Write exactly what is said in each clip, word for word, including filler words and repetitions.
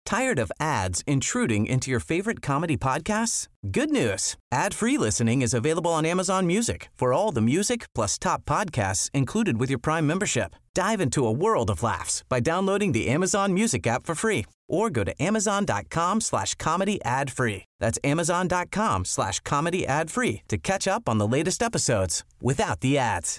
Tired of ads intruding into your favorite comedy podcasts? Good news. Ad-free listening is available on Amazon Music for all the music plus top podcasts included with your Prime membership. Dive into a world of laughs by downloading the Amazon Music app for free or go to amazon.com slash comedy ad free. That's amazon.com slash comedy ad free to catch up on the latest episodes without the ads.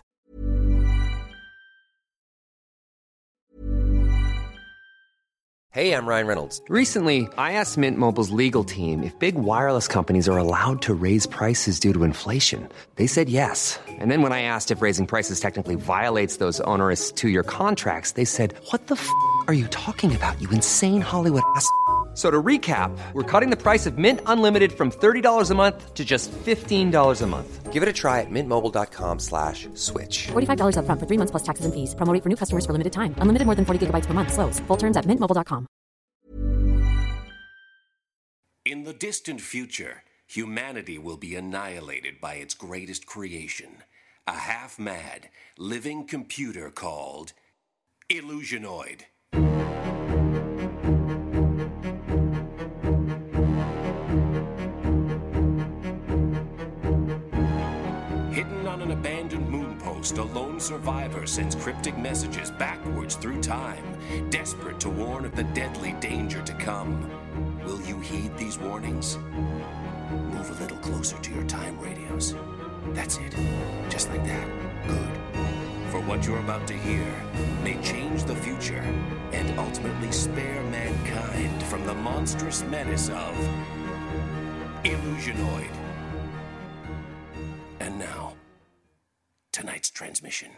Hey, I'm Ryan Reynolds. Recently, I asked Mint Mobile's legal team if big wireless companies are allowed to raise prices due to inflation. They said yes. And then when I asked if raising prices technically violates those onerous two-year contracts, they said, what the f*** are you talking about, you insane Hollywood ass f- So to recap, we're cutting the price of Mint Unlimited from thirty dollars a month to just fifteen dollars a month. Give it a try at mintmobile.com slash switch. forty-five dollars up front for three months plus taxes and fees. Promo rate for new customers for limited time. Unlimited more than forty gigabytes per month. Slows full terms at mint mobile dot com. In the distant future, humanity will be annihilated by its greatest creation, a half-mad, living computer called Illusionoid. Hidden on an abandoned moon post, a lone survivor sends cryptic messages backwards through time, desperate to warn of the deadly danger to come. Will you heed these warnings? Move a little closer to your time radios. That's it. Just like that. Good. For what you're about to hear may change the future and ultimately spare mankind from the monstrous menace of Illusionoid. And now, tonight's transmission.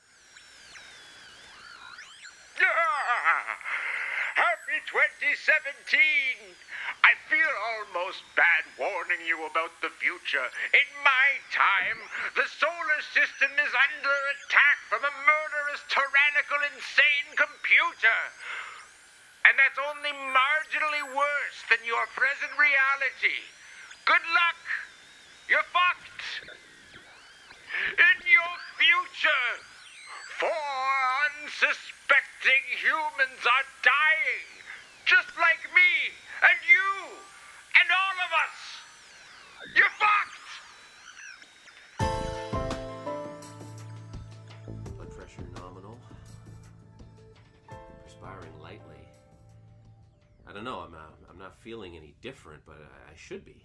Happy twenty seventeen! I feel almost bad warning you about the future. In my time, the solar system is under attack from a murderous, tyrannical, insane computer. And that's only marginally worse than your present reality. Good luck! You're fucked! In your future, four unsuspecting humans are dying, just like me and you and all of us. You're fucked! Blood pressure nominal. Perspiring lightly. I don't know, I'm, uh, I'm not feeling any different, but I, I should be.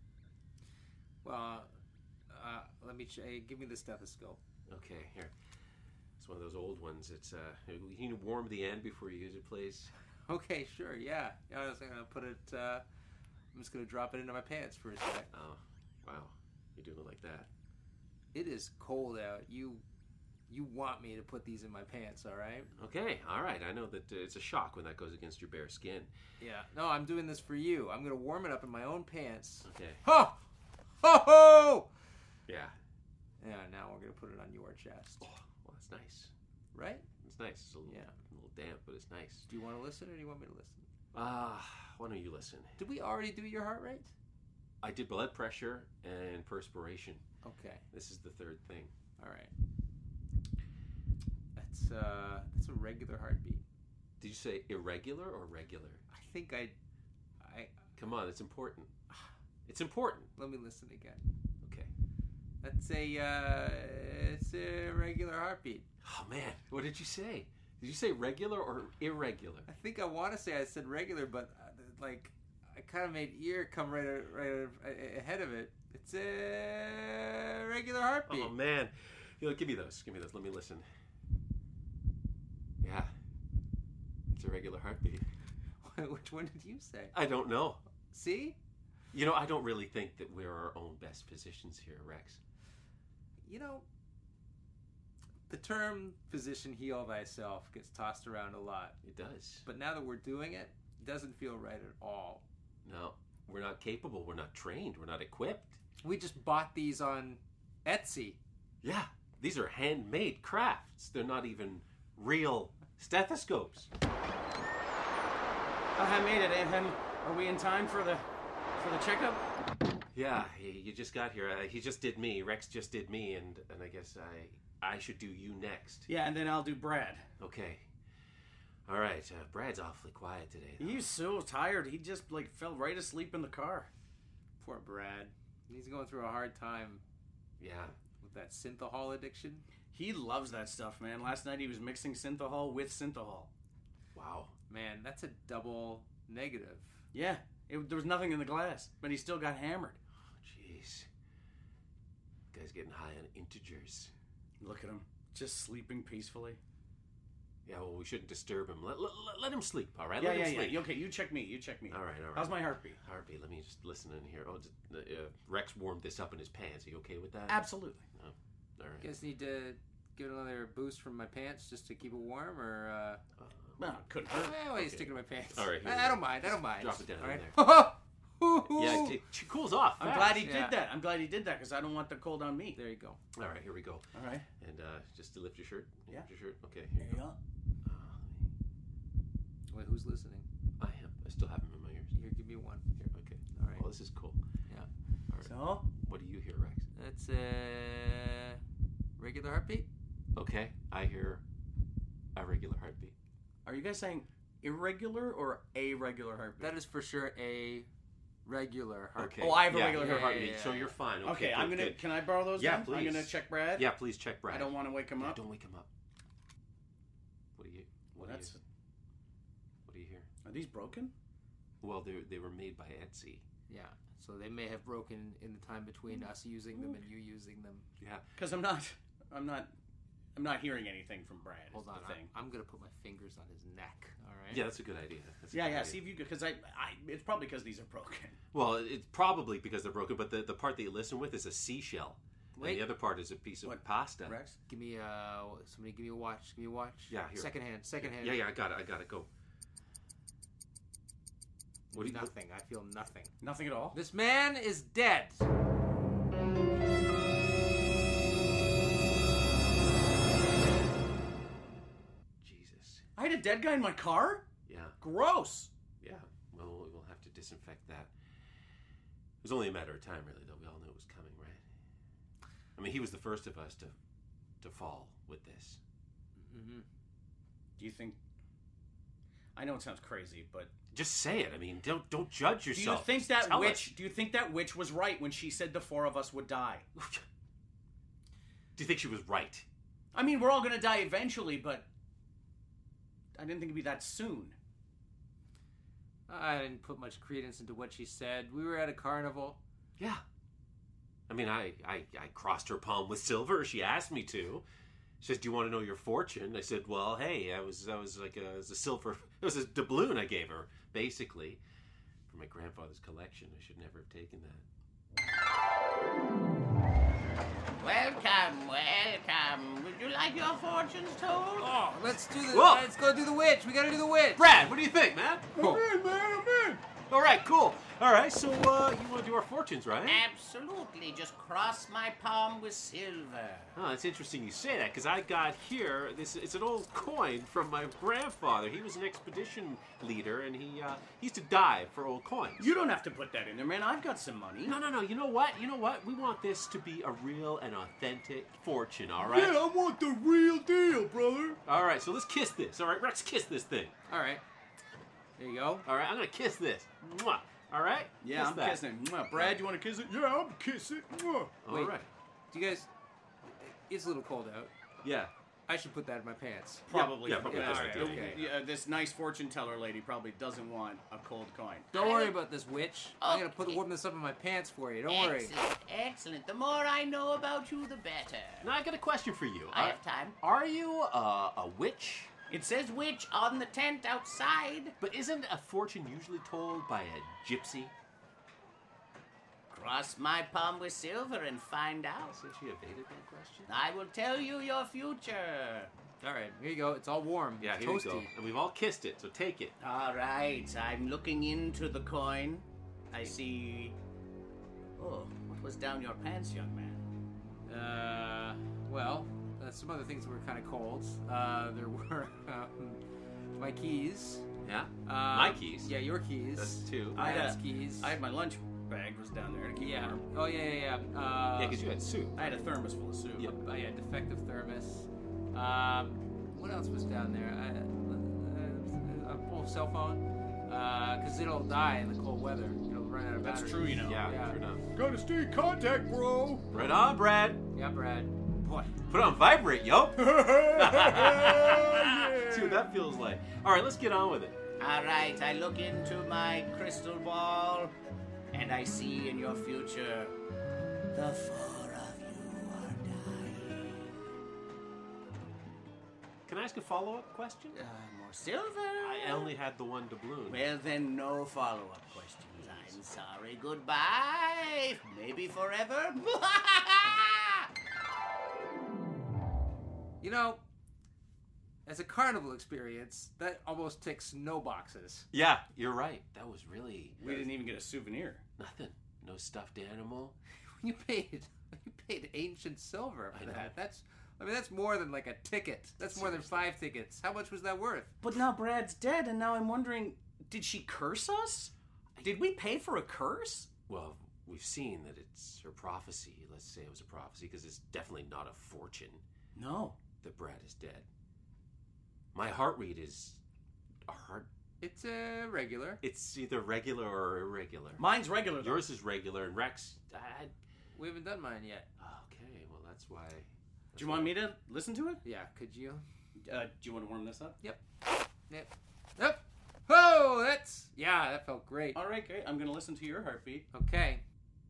Well, uh, let me ch- hey, give me the stethoscope. Okay, here. It's one of those old ones. It's, uh, you need to warm the end before you use it, please. Okay, sure, yeah. yeah I was gonna put it, uh, I'm just gonna drop it into my pants for a sec. Oh, wow. You're doing it like that. It is cold out. You, you want me to put these in my pants, all right? Okay, all right. I know that uh, it's a shock when that goes against your bare skin. Yeah. No, I'm doing this for you. I'm gonna warm it up in my own pants. Okay. Ho! Ho ho! Yeah. Yeah, now we're gonna put it on your chest. Oh, well, that's nice. Right? It's nice. It's a little, Yeah. a little damp, but it's nice. Do you want to listen or do you want me to listen? Ah, uh, why don't you listen? Did we already do your heart rate? I did blood pressure and perspiration. Okay. This is the third thing. All right. That's uh, that's a regular heartbeat. Did you say irregular or regular? I think I, I. Come on, it's important. It's important. Let me listen again. Okay. That's a uh, it's a regular heartbeat. Oh man, what did you say? Did you say regular or irregular? I think I want to say I said regular, but uh, like I kind of made ear come right right ahead of it. It's a regular heartbeat. Oh man, you know, give me those. Give me those. Let me listen. Yeah, it's a regular heartbeat. Which one did you say? I don't know. See? You know, I don't really think that we're our own best physicians here, Rex. You know, the term physician heal thyself gets tossed around a lot. It does. But now that we're doing it, it doesn't feel right at all. No, we're not capable. We're not trained. We're not equipped. We just bought these on Etsy. Yeah, these are handmade crafts. They're not even real stethoscopes. Oh, I made it, and are we in time for the for the checkup? Yeah, you just got here. Uh, he just did me. Rex just did me, and and I guess I I should do you next. Yeah, and then I'll do Brad. Okay. All right, uh, Brad's awfully quiet today. Though. He's so tired. He just like fell right asleep in the car. Poor Brad. He's going through a hard time. Yeah. With that synthahol addiction. He loves that stuff, man. Last night he was mixing synthahol with synthahol. Wow. Man, that's a double negative. Yeah. It, there was nothing in the glass, but he still got hammered. Jeez. Guy's getting high on integers. Look at him. Just sleeping peacefully. Yeah, well, we shouldn't disturb him. Let, let, let him sleep, all right? Yeah, let yeah, him sleep. yeah. Okay, you check me. You check me. All right, all right. How's my heartbeat? Heartbeat. Let me just listen in here. Oh, just, uh, Rex warmed this up in his pants. Are you okay with that? Absolutely. Oh, all right. You guys need to give it another boost from my pants just to keep it warm, or... Uh... Uh, No, couldn't hurt. Eh, why you Okay. stick it in my pants? All right, here I, we I go. don't mind. I don't mind. Drop it down All in right. yeah, it, it cools off. I'm fast. glad he Yeah. did that. I'm glad he did that because I don't want the cold on me. There you go. All right, here we go. All right. And uh, just to lift your shirt. Yeah. Lift your shirt. Okay, There here you you go. go. Uh, Wait, who's listening? I am. I still have him in my ears. Here, give me one. Here, okay. All right. Well, this is cool. Yeah. All right. So, What do you hear, Rex? That's a regular heartbeat. Okay, I hear a regular heartbeat. are you guys saying irregular or a regular heartbeat? That is for sure a regular heartbeat. Okay. Oh, I have a yeah, regular your heartbeat. heartbeat. So you're fine. Okay, Okay, good, I'm gonna. good. Can I borrow those? Yeah, then? please. I'm gonna check Brad. Yeah, please check Brad. I don't want to wake him Yeah, up. don't wake him up. What do you? What do That's. you? What do you hear? Are these broken? Well, they they were made by Etsy. Yeah. So they may have broken in the time between us using them and you using them. Yeah. Because I'm not. I'm not. I'm not hearing anything from Brad. Hold is on. The thing. I'm, I'm gonna put my fingers on his neck. All right. Yeah, that's a good idea. That's a Yeah, good yeah. idea. See if you could. Because I, I. It's probably because these are broken. Well, it's probably because they're broken, but the, the part that you listen with is a seashell. Wait. And the other part is a piece of What, pasta. Rex? Give me uh somebody give me a watch. Give me a watch. Yeah, here. Second hand. Second hand. Yeah, yeah, I got it. I got it. Go. What do you? Nothing. I feel nothing. Nothing at all. This man is dead. Jesus. I had a dead guy in my car. Yeah. Gross. Yeah. Well, we'll have to disinfect that. It was only a matter of time, really, though. We all knew it was coming, right? I mean, he was the first of us to to fall with this. Mm-hmm. Do you think? I know it sounds crazy, but Just say it. I mean, don't don't judge do you yourself. think Just that tell witch? us. Do you think that witch was right when she said the four of us would die? Do you think she was right? I mean, we're all gonna die eventually, but I didn't think it'd be that soon. I didn't put much credence into what she said. We were at a carnival. Yeah. I mean, I, I, I crossed her palm with silver. She asked me to. She says, "Do you want to know your fortune?" I said, "Well, hey, I was, I was like a, it was a silver. It was a doubloon I gave her, basically, for my grandfather's collection. I should never have taken that." Welcome, welcome. Would you like your fortunes told? Oh, let's do the. Whoa. Let's go do the witch. We gotta do the witch. Brad, what do you think, man? I'm in, man. I'm in. All right, cool. All right, so uh, you want to do our fortunes, right? Absolutely. Just cross my palm with silver. Oh, it's interesting you say that, because I got here, this it's an old coin from my grandfather. He was an expedition leader, and he uh, he used to dive for old coins. You don't have to put that in there, man. I've got some money. No, no, no. You know what? You know what? We want this to be a real and authentic fortune, all right? Yeah, I want the real deal, brother. All right, so let's kiss this. All right, Rex, kiss this thing. All right. There you go. All right, I'm going to kiss this. Mwah. All right? Yeah, Kiss I'm that. kissing. Mwah. Brad, you want to kiss it? Yeah, I'll kiss it. Mwah. All Wait. right. Do you guys? It's a little cold out. Yeah. I should put that in my pants. Probably. Yeah, probably Yeah, a good all right, idea. okay. Yeah, this nice fortune teller lady probably doesn't want a cold coin. Don't worry about this witch. I'm gonna put Okay. warm this up in my pants for you. Don't worry. Excellent, excellent. The more I know about you, the better. Now, I got a question for you. I Are- have time. Are you uh, a witch? It says witch on the tent outside. But isn't a fortune usually told by a gypsy? Cross my palm with silver and find out. So she evaded that question? I will tell you your future. All right, here you go. It's all warm. Yeah, It's here toasty. you go. And we've all kissed it, so take it. All right, I'm looking into the coin. I see. Oh, what was down your pants, young man? Uh, well, uh, some other things were kind of cold. Uh, there were um, my keys. Yeah? Um, My keys? Yeah, your keys. That's two. I Dad's had, keys. I had my lunch bag was down there to keep yeah. warm. Oh yeah, yeah, yeah. Uh, Yeah, because you had soup. I had a thermos full of soup. Yep. Oh yeah, defective thermos. Um, what else was down there? I, uh, normal cell phone, because it'll die in the cold weather. It'll run out of battery. That's true, you know. Yeah, Yeah. true enough. Gotta stay in contact, bro. Right on, Brad. Yeah, Brad. Boy. Put on vibrate, yo. Yeah. See what that feels like. All right, let's get on with it. All right, I look into my crystal ball, and I see in your future the four of you are dying. Can I ask a follow-up question? Uh, more silver? I only had the one doubloon. Well, then no follow-up questions. I'm sorry. Goodbye. Maybe forever. You know, as a carnival experience, that almost ticks no boxes. Yeah, you're right. That was really We didn't even get a souvenir. nothing. No stuffed animal. You paid, you paid ancient silver for I know. that. That's, I mean, that's more than like a ticket. That's more than five tickets. How much was that worth? But now Brad's dead, and now I'm wondering, did she curse us? Did we pay for a curse? Well, we've seen that it's her prophecy. Let's say it was a prophecy because it's definitely not a fortune No. that Brad is dead. My heart rate is a heart. It's a uh, regular. It's either regular or irregular. Mine's regular, though. Yours is regular, and Rex. I, We haven't done mine yet. okay, well that's why. Do you want me to listen to it? Yeah, could you? Uh, do you want to warm this up? Yep. Yep. Yep. Oh, that's yeah, that felt great. All right, great. I'm going to listen to your heartbeat. Okay.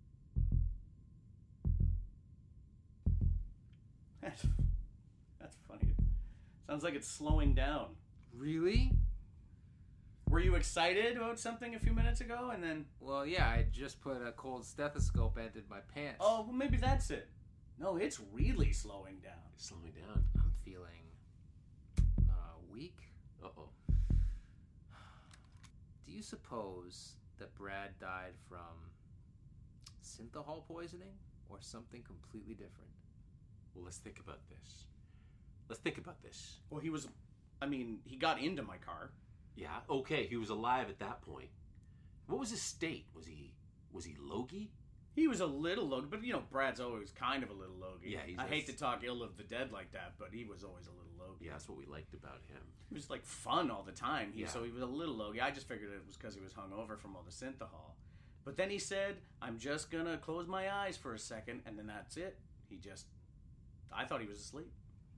That's, that's funny. Sounds like it's slowing down. Really? Were you excited about something a few minutes ago, and then... Well, yeah, I just put a cold stethoscope end in my pants. Oh, well, maybe that's it. No, it's really slowing down. It's slowing down. I'm feeling uh, weak. Uh oh. Do you suppose that Brad died from synthahol poisoning or something completely different? Well, let's think about this. Let's think about this. Well, he was... I mean, he got into my car. Yeah. Okay, he was alive at that point. What was his state? Was he was he logy? He was a little logy, but, you know, Brad's always kind of a little logy. Yeah, he's I a- hate to talk ill of the dead like that, but he was always a little logy. Yeah, that's what we liked about him. He was, like, fun all the time. He, Yeah. So he was a little logy. I just figured it was because he was hungover from all the synthahol. But then he said, I'm just going to close my eyes for a second, and then that's it. He just... I thought he was asleep.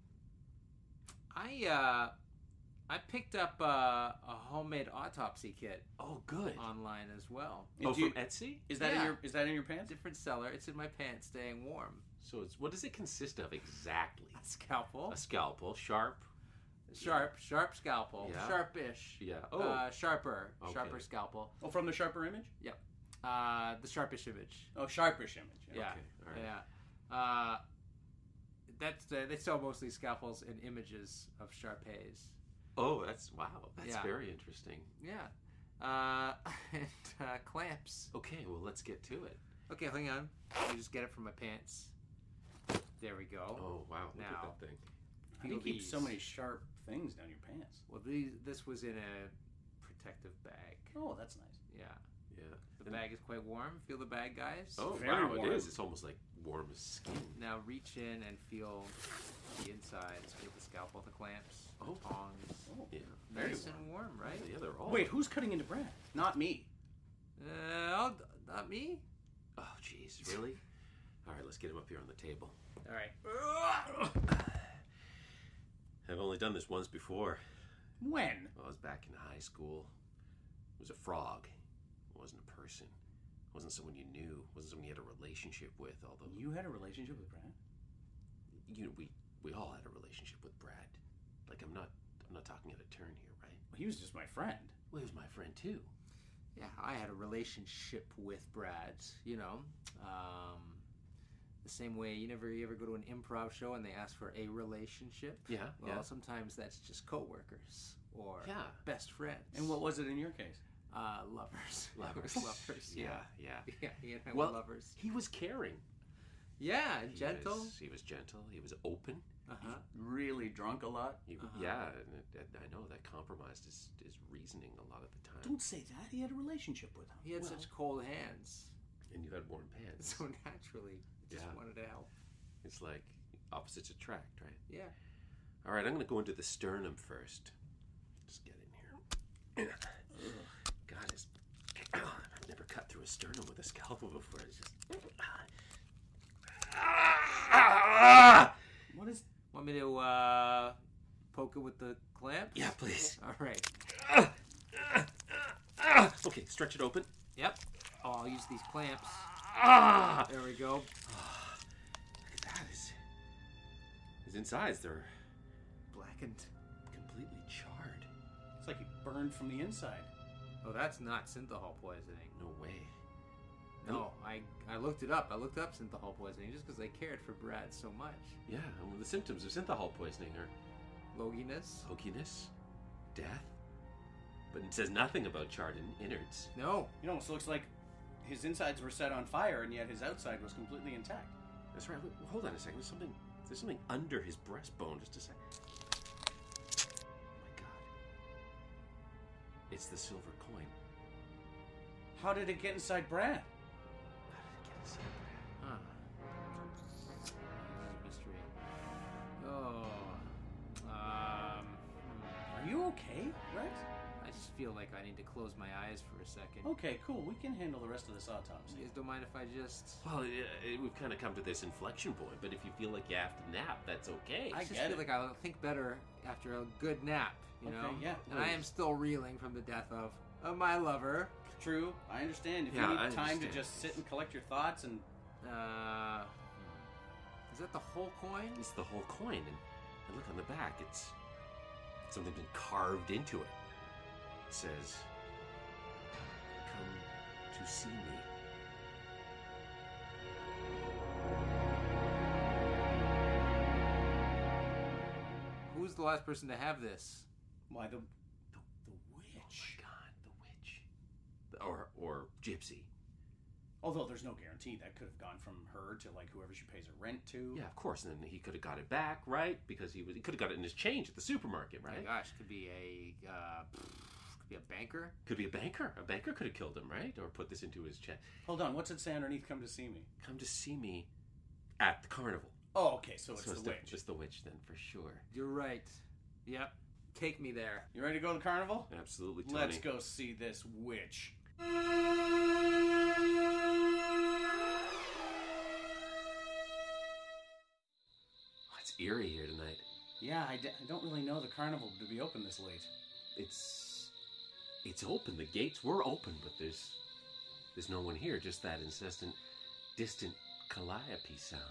I uh, I picked up uh, a homemade autopsy kit Oh, good. online as well. oh, Do you- from Etsy? Is that in Yeah. your Is that in your pants? Different seller. It's in my pants, staying warm. So it's what does it consist of exactly? A scalpel, A scalpel, sharp. sharp, sharp scalpel, Yeah. sharpish. Yeah. Oh. Uh, sharper, Okay. sharper scalpel. Oh, from the Sharper image? Yep. Uh, the sharpish image. Oh, Sharpish image. Yeah. Okay, all right. Yeah. Uh, that's uh, they sell mostly scalpels and images of Sharpays. Oh, that's wow. That's Yeah. very interesting. Yeah. Uh, and uh, clamps. Okay, well let's get to it. Okay, hang on. You just get it from my pants. There we go. Oh wow, look Now. at that thing. How do you Feel keep so these. many sharp things down your pants? Well, these, this was in a protective bag. Oh, that's nice. Yeah. Yeah. The bag is quite warm. Feel the bag, guys. Oh Very wow, warm. it is. It's almost like warm as skin. Now reach in and feel the insides. Feel the scalpel, the clamps, Oh. the tongs. Oh, Yeah. very Nice warm. and warm, right? Yeah, they're all. Wait, who's cutting into Brad? Not me. Uh, I'll, not me. Oh jeez, really? All right, let's get him up here on the table. All right. I've only done this once before. When? I was back in high school. It was a frog. It wasn't a person. It wasn't someone you knew. It wasn't someone you had a relationship with. Although You had a relationship with Brad? you know, we we all had a relationship with Brad. Like I'm not I'm not talking out of turn here, right? Well, he was just my friend. Well, he was my friend too. Yeah, I had a relationship with Brad. You know, um, the same way you never you ever go to an improv show and they ask for a relationship. Yeah, Well, yeah. sometimes that's just coworkers or Yeah. best friends. And what was it in your case? Uh, lovers. Lovers. It was lovers. Yeah, Yeah. yeah. Yeah. You know, Well, lovers. he was caring. Yeah, He gentle. was- he was gentle. He was open. Uh huh. Really drunk a lot? He, Uh-huh. Yeah, and it, it, I know that compromised his, his reasoning a lot of the time. Don't say that. He had a relationship with him. He had Well- such cold hands, And you had warm pants. so naturally, he just Yeah. wanted to help. It's like opposites attract, right? Yeah. All right, I'm going to go into the sternum first. Just get in here. God, it's... I've never cut through a sternum with a scalpel before. It's just... What is... Want me to uh, poke it with the clamp? Yeah, please. All right. Okay, stretch it open. Yep. Oh, I'll use these clamps. Ah! There we go. Look at that. His, his insides, they're Blackened. completely charred. It's like he burned from the inside. Oh, that's not synthahol poisoning. No way. No, I, I looked it up. I looked up synthahol poisoning just because I cared for Brad so much. Yeah, well, the symptoms of synthahol poisoning are Loginess? hokiness, death, but it says nothing about charred in- innards. No. It almost looks like his insides were set on fire, and yet his outside was completely intact. That's right. Wait, hold on a second. There's something. There's something under his breastbone. Just a sec. Oh my God! It's the silver coin. How did it get inside Brad? How did it get inside Brad? Huh. This is a mystery. Oh. Um. hmm. Are you okay, Rex? I just feel like I need to close my eyes for a second. Okay, cool. We can handle the rest of this autopsy. You guys don't mind if I just... Well, it, it, we've kind of come to this inflection point. But if you feel like you have to nap, that's okay. I, I just get feel it. like I'll think better after a good nap, you Okay, know? yeah, And I am please. still reeling from the death of, of my lover. True, I understand. If Yeah, you need I time understand. to just sit and collect your thoughts and... Uh... Is that the whole coin? It's the whole coin, and, and look on the back. It's something been carved into it. It says, "Come to see me." Who's the last person to have this? Why, the... The, the witch. Oh my God, the witch. Or or gypsy. Although there's no guarantee. That could have gone from her to, like, whoever she pays her rent to. Yeah, of course. And then he could have got it back, right? Because he was he could have got it in his change at the supermarket, right? My gosh, could be a... Uh, could be a banker? Could be a banker. A banker could have killed him, right? Or put this into his check. Hold on, what's it say underneath come to see me? Come to see me at the carnival. Oh, okay, so it's so the it's witch. It's the witch then, for sure. You're right. Yep. Take me there. You ready to go to the carnival? Absolutely, Tony. Let's go see this witch. Oh, it's eerie here tonight. Yeah, I, d- I don't really know the carnival to be open this late. It's it's open. The gates were open, but there's there's no one here. Just that incessant, distant calliope sound.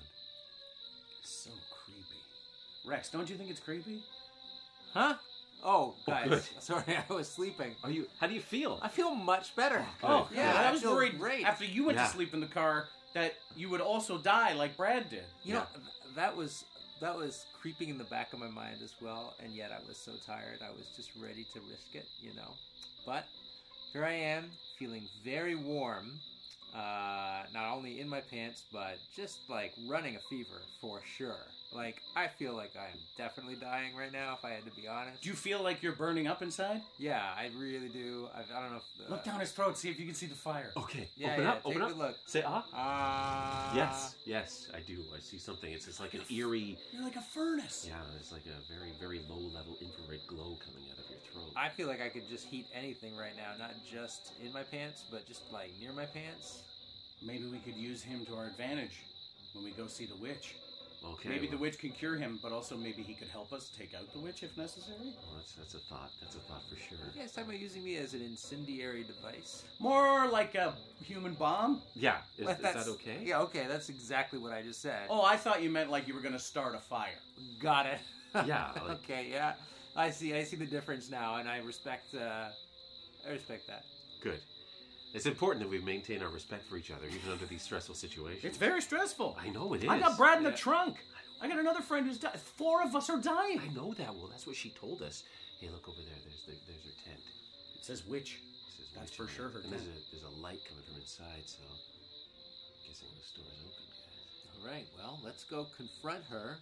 It's so creepy. Rex, don't you think it's creepy? Huh? Oh, Oh, guys. good. Sorry, I was sleeping. Are you? How do you feel? I feel much better. Oh, Good. yeah, Yeah, I was I feel worried great. after you went Yeah. to sleep in the car that you would also die like Brad did. You know, th- that was that was creeping in the back of my mind as well, and yet I was so tired. I was just ready to risk it, you know. But here I am, feeling very warm. Uh, not only in my pants, but just like running a fever for sure. Like, I feel like I'm definitely dying right now, if I had to be honest. Do you feel like you're burning up inside? Yeah, I really do. I, I don't know if... Uh, Look down his throat, see if you can see the fire. Okay. Yeah, open yeah, up. take Open a up. good look. Say ah. Ah. Yes. Yes, I do. I see something. It's it's like an eerie. You're like a furnace. Yeah, it's like a very very low level infrared glow coming out of your throat. I feel like I could just heat anything right now, not just in my pants, but just like near my pants. Maybe we could use him to our advantage when we go see the witch. Okay. Maybe the well, witch can cure him, but also maybe he could help us take out the witch if necessary. well, that's that's a thought. That's a thought for sure. You guys talking about using me as an incendiary device? More like a human bomb. Yeah. Is, But is that's- that okay? Yeah, okay, that's exactly what I just said. Oh, I thought you meant like you were going to start a fire. Got it. Yeah, like- okay, yeah. I see. I see the difference now, and I respect. Uh, I respect that. Good. It's important that we maintain our respect for each other, even under these stressful situations. It's very stressful. I know it is. I got Brad in the Yeah. trunk. I got another friend who's died. Four of us are dying. I know that. Well, that's what she told us. Hey, look over there. There's the, there's her tent. It says witch. It says That's witch for on sure it. her And there's tent. a there's a light coming from inside, so I'm guessing the store's open, guys. All right. Well, let's go confront her.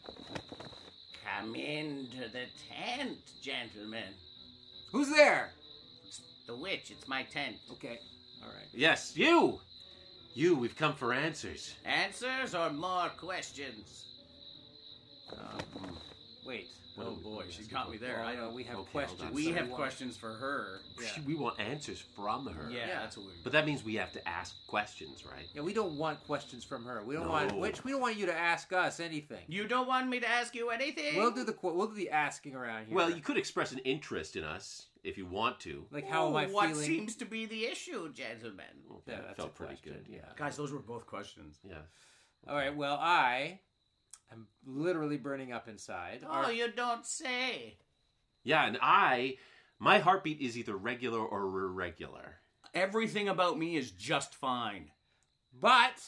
Come into the tent, gentlemen. Who's there? It's the witch. It's my tent. Okay. All right. Yes, you. You. We've come for answers. Answers or more questions? Um, Wait. Oh boy, she's got me there. I Well, know. we have Okay, hold questions. on. We that have want. questions for her. Yeah. We want answers from her. Yeah, Yeah. that's what we. But that means we have to ask questions, right? Yeah, we don't want questions from her. We don't No. want which we don't want you to ask us anything. You don't want me to ask you anything? We'll do the qu- we'll do the asking around here. Well, you could express an interest in us if you want to. like how am I Ooh, what feeling? seems to be the issue, gentlemen? Okay, Yeah, that that's felt a pretty question, good. Yeah. Guys, those were both questions. Yeah. All right. Well, I am literally burning up inside. Oh, Our- you don't say. Yeah, and I, my heartbeat is either regular or irregular. Everything about me is just fine. But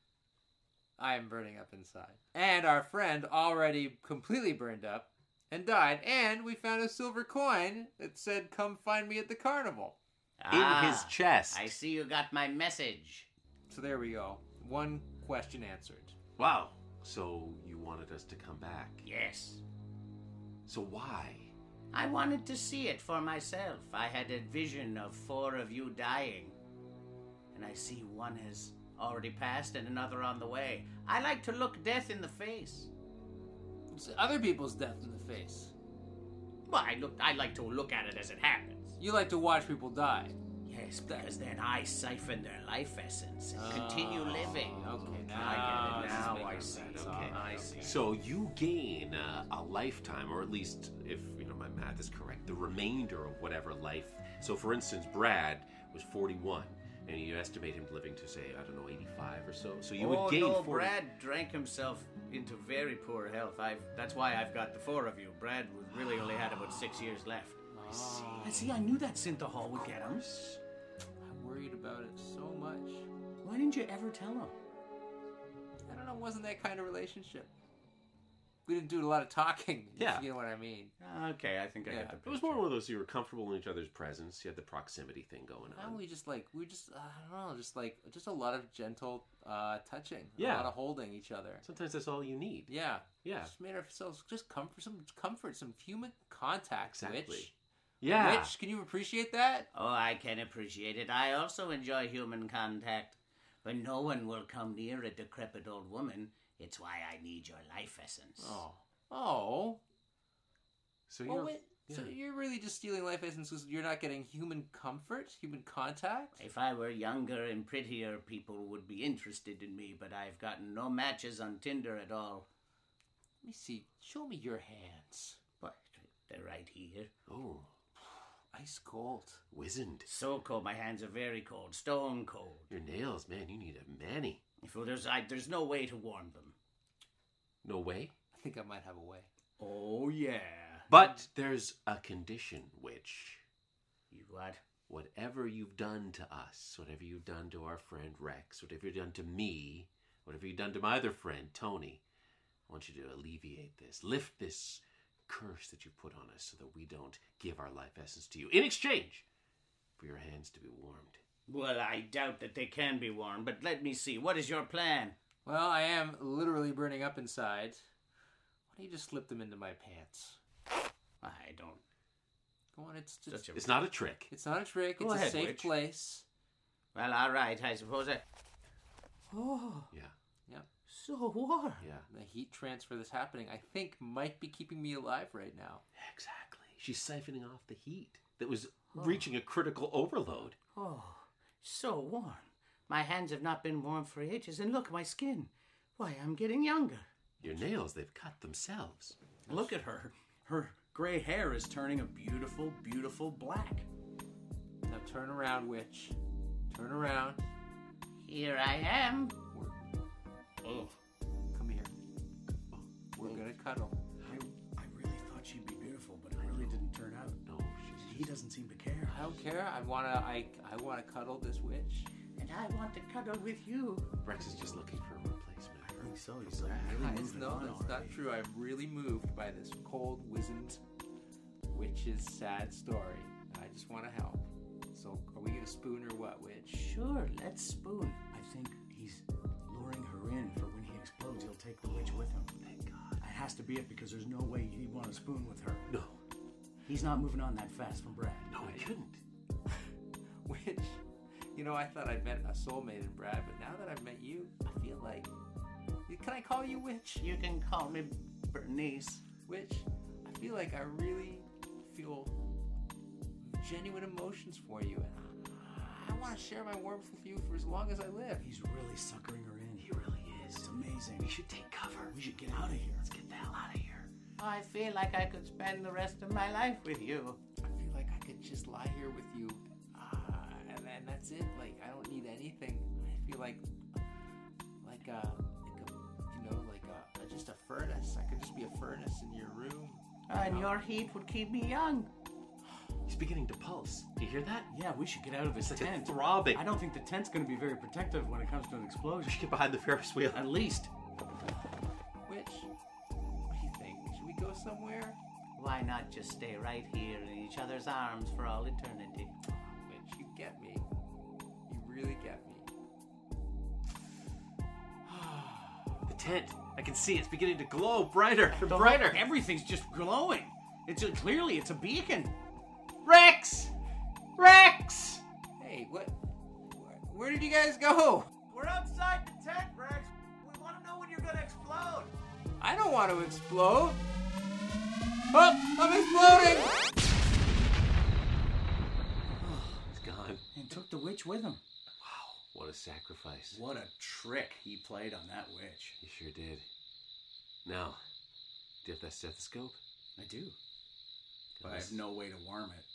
I am burning up inside. And our friend already completely burned up and died. And we found a silver coin that said, "Come find me at the carnival." In Ah, his chest. I see you got my message. So there we go. One question answered. Wow. So you wanted us to come back. Yes. So why? I wanted to see it for myself. I had a vision of four of you dying. And I see one has already passed and another on the way. I like to look death in the face. It's other people's death in the face. Well, I look I like to look at it as it happens. You like to watch people die. Yes, because then I siphon their life essence and continue living. Okay, now I I get it. get it. Now This I makes see. sense. Okay, Okay, I okay. see. So you gain uh, a lifetime, or at least, if you know my math is correct, the remainder of whatever life. So, for instance, Brad was forty-one, and you estimate him living to say, I don't know, eighty-five or so. So you oh would gain no, forty. Brad drank himself into very poor health. I've that's why I've got the four of you. Brad was really only had about six years left. I see. I knew that Synth Hall would get him. I'm worried about it so much. Why didn't you ever tell him? I don't know. It wasn't that kind of relationship. We didn't do a lot of talking. if Yeah. You know what I mean? Okay, I think I Yeah. get the It picture. was more one of those you were comfortable in each other's presence. You had the proximity thing going Now on. we just like we just I don't know, just like just a lot of gentle uh, touching. Yeah. A lot of holding each other. Sometimes that's all you need. Yeah. Yeah. Just made ourselves just comfort, some comfort, some human contact. Exactly. Witch. Yeah. Witch, can you appreciate that? Oh, I can appreciate it. I also enjoy human contact. But no one will come near a decrepit old woman. It's why I need your life essence. Oh. Oh. So Oh, you're, wait. So yeah. you're really just stealing life essences. You're not getting human comfort, human contact. If I were younger and prettier, people would be interested in me, but I've gotten no matches on Tinder at all. Let me see. Show me your hands. But they're right here. Oh, Ice cold. wizened. So cold. My hands are very cold. Stone cold. Your nails, man, you need a mani. If well, there's, I, there's no way to warm them. No way. I think I might have a way. Oh yeah. But there's a condition, Witch. You what? Whatever you've done to us, whatever you've done to our friend Rex, whatever you've done to me, whatever you've done to my other friend, Tony, I want you to alleviate this. Lift this curse that you put on us so that we don't give our life essence to you in exchange for your hands to be warmed. Well, I doubt that they can be warm, but let me see. What is your plan? Well, I am literally burning up inside. Why don't you just slip them into my pants? I don't. Go on, it's just, Such a- It's not a trick. it's not a trick. Go It's ahead, a safe witch. place. Well, all right. I suppose I. Oh, Yeah, Yeah. so warm. yeah. The heat transfer that's happening, I think, might be keeping me alive right now. Exactly. She's siphoning off the heat that was reaching a critical overload. Oh, so warm. My hands have not been warm for ages, and look, my skin. Why, I'm getting younger. Your nails, they've cut themselves. Look at her. Her gray hair is turning a beautiful, beautiful black. Now turn around, witch. Turn around. Here I am. Oh. Come here. We're gonna cuddle. I, I really thought she'd be beautiful, but it really didn't turn out. No, she's He doesn't seem to care. I don't care. I wanna. I. I wanna cuddle this witch. And I want to cuddle with you. Rex is just looking for a replacement. I think so. He's like really Guys, moving no, on that's not already. true. I'm really moved by this cold, wizened witch's sad story. I just want to help. So, are we gonna spoon or what, witch? Sure, let's spoon. I think he's luring her in for when he explodes, he'll take the witch with him. Thank God. It has to be it because there's no way he'd want to spoon with her. No, He's not moving on that fast from Brad. no, he couldn't. Witch, you know, I thought I'd met a soulmate in Brad, but now that I've met you, I feel like. Can I call you witch? You can call me Bernice. which I feel like I really feel genuine emotions for you, and I, I want to share my warmth with you for as long as I live. He's really suckering her in. He really is. It's amazing. We should take cover. We should get out of here. Let's get the hell out of here. I feel like I could spend the rest of my life with you. I feel like I could just lie here with you, uh, and then that's it. Like, I don't need anything. I feel like, like, uh, like a, you know, like a, just a furnace. I could just be a furnace in your room. Uh, and your heat would keep me young. He's beginning to pulse. Do you hear that? Yeah, we should get out of this It's like tent. a throbbing. I don't think the tent's going to be very protective when it comes to an explosion. We should get behind the Ferris wheel. At least. Which, what do you think? Should we go somewhere? Why not just stay right here in each other's arms for all eternity? Mitch, you get me. You really get me. The tent. I can see it's beginning to glow brighter and The brighter. whole- everything's just glowing. It's a, clearly it's a beacon. Rex! Rex! Hey, what? Where, where did you guys go? We're outside the tent, Rex. We want to know when you're going to explode. I don't want to explode. Oh, I'm exploding! He's gone. And took the witch with him. Wow, what a sacrifice. What a trick he played on that witch. He sure did. Now, do you have that stethoscope? I do. But I have no way to warm it.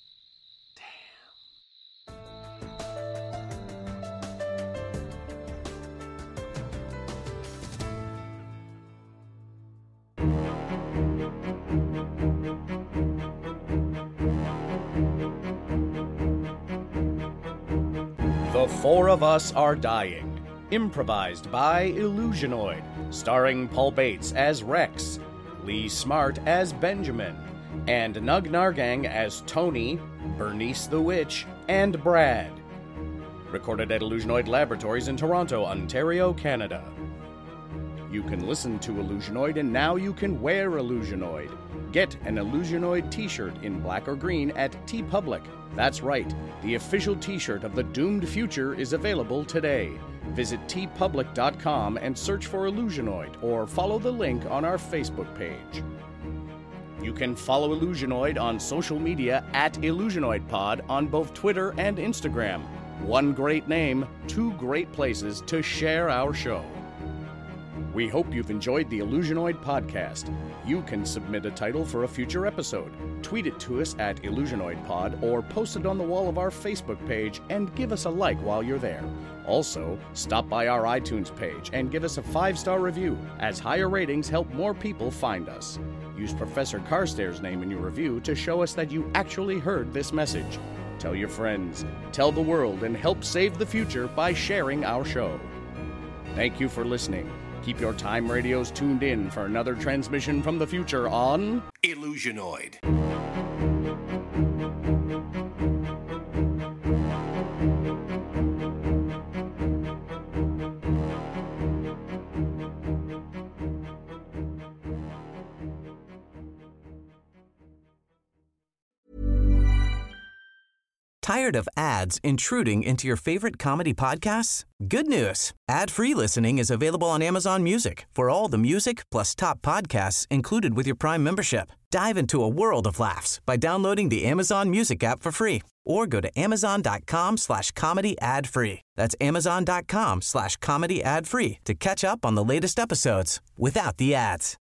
The Four of Us Are Dying, improvised by Illusionoid, starring Paul Bates as Rex, Lee Smart as Benjamin, and Nug Nargang as Tony, Bernice the Witch, and Brad. Recorded at Illusionoid Laboratories in Toronto, Ontario, Canada. You can listen to Illusionoid, and now you can wear Illusionoid. Get an Illusionoid t-shirt in black or green at TeePublic. That's right, the official t-shirt of the Doomed Future is available today. Visit tee public dot com and search for Illusionoid, or follow the link on our Facebook page. You can follow Illusionoid on social media at IllusionoidPod on both Twitter and Instagram. One great name, two great places to share our show. We hope you've enjoyed the Illusionoid podcast. You can submit a title for a future episode, tweet it to us at IllusionoidPod, or post it on the wall of our Facebook page and give us a like while you're there. Also, stop by our iTunes page and give us a five-star review, as higher ratings help more people find us. Use Professor Carstairs' name in your review to show us that you actually heard this message. Tell your friends, tell the world, and help save the future by sharing our show. Thank you for listening. Keep your time radios tuned in for another transmission from the future on Illusionoid. Tired of ads intruding into your favorite comedy podcasts? Good news. Ad-free listening is available on Amazon Music for all the music plus top podcasts included with your Prime membership. Dive into a world of laughs by downloading the Amazon Music app for free or go to amazon.com slash comedy ad free. That's amazon.com slash comedy ad free to catch up on the latest episodes without the ads.